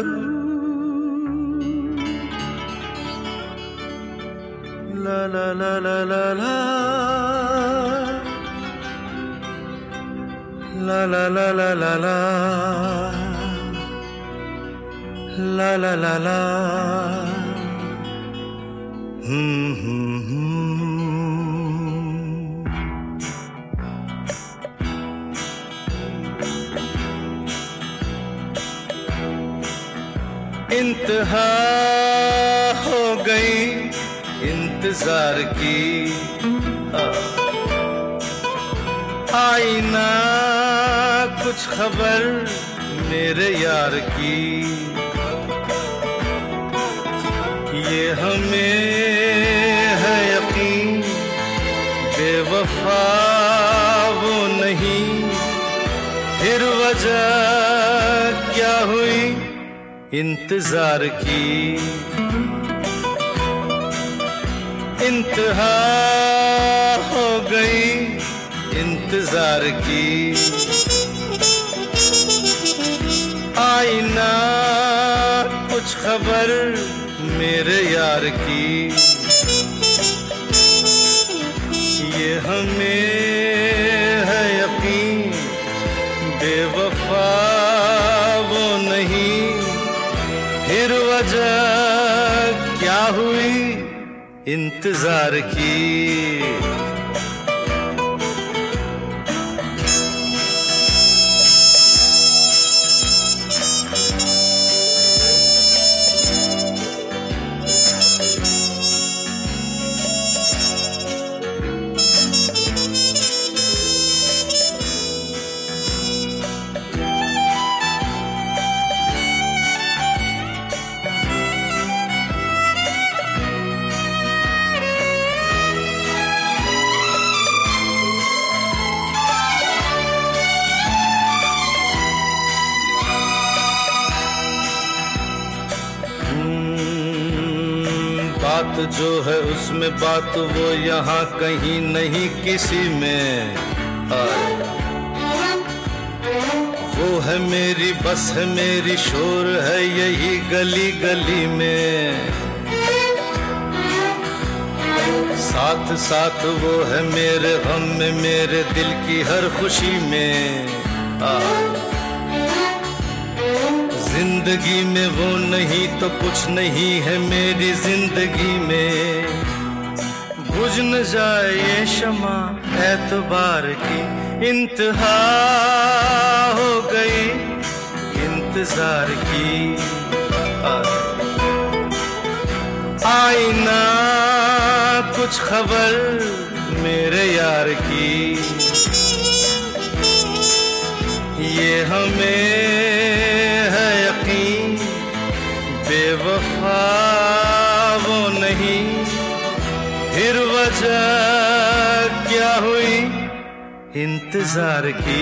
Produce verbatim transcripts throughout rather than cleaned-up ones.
ला ला ला ला ला ला ला ला ला ला ला ला ला ला ला ला हम्म हम्म इंतहा हो गई इंतजार की, आई ना कुछ खबर मेरे यार की। ये हमें है यकीन बेवफा वो नहीं, फिर वजह क्या हुई इंतजार की। इंतहा हो गई इंतजार की, आई ना कुछ खबर मेरे यार की। ये हमें है यकीन बेवफा वो नहीं, फिर वजह क्या हुई इंतजार की। बात जो है उसमें बात वो यहाँ कहीं नहीं किसी में, वो है मेरी बस है मेरी शोर है यही गली गली में। साथ साथ वो है मेरे गम में मेरे दिल की हर खुशी में। जिंदगी में वो नहीं तो कुछ नहीं है मेरी जिंदगी में। बुझ न जाए ये शमा एतबार की, इंतहा हो गई इंतजार की। आई ना कुछ खबर मेरे यार की। ये हमें है यकीन बेवफा वो नहीं, फिर वजह क्या हुई इंतजार की।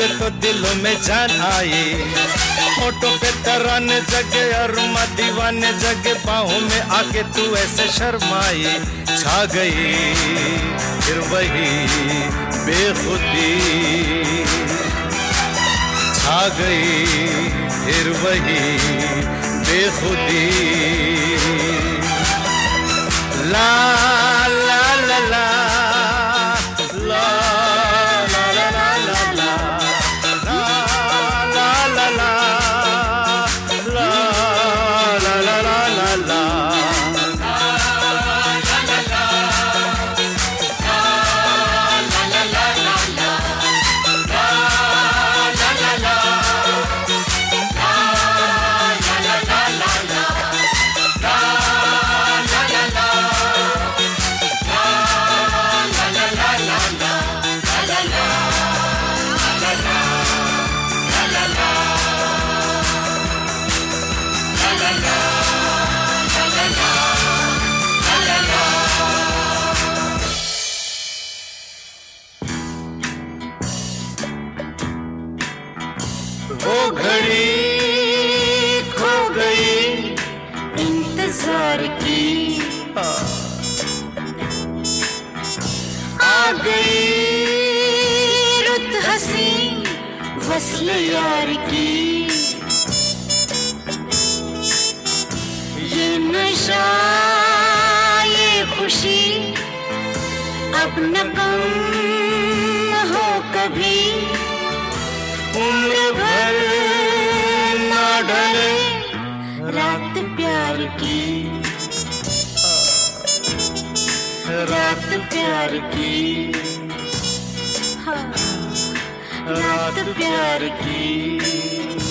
लगे तो दिलों में जान आई। होठों पे तराने जगे अरुमा दीवाने जगे, बाहों में आके तू ऐसे शर्माई। छा गई फिर वही बेखुदी, छा गई फिर वही बेखुदी। ला ला ला ला ला ला ला ला ला ला ला ला ला ला ला ला ला। वो घड़ी खो गई इंतजार की, आ गई रुत हसी वस्ल यार की। ये नशा ये खुशी अब न कम हो कभी, उम्र भर ना ढले रात प्यार की, रात प्यार की, रात प्यार की।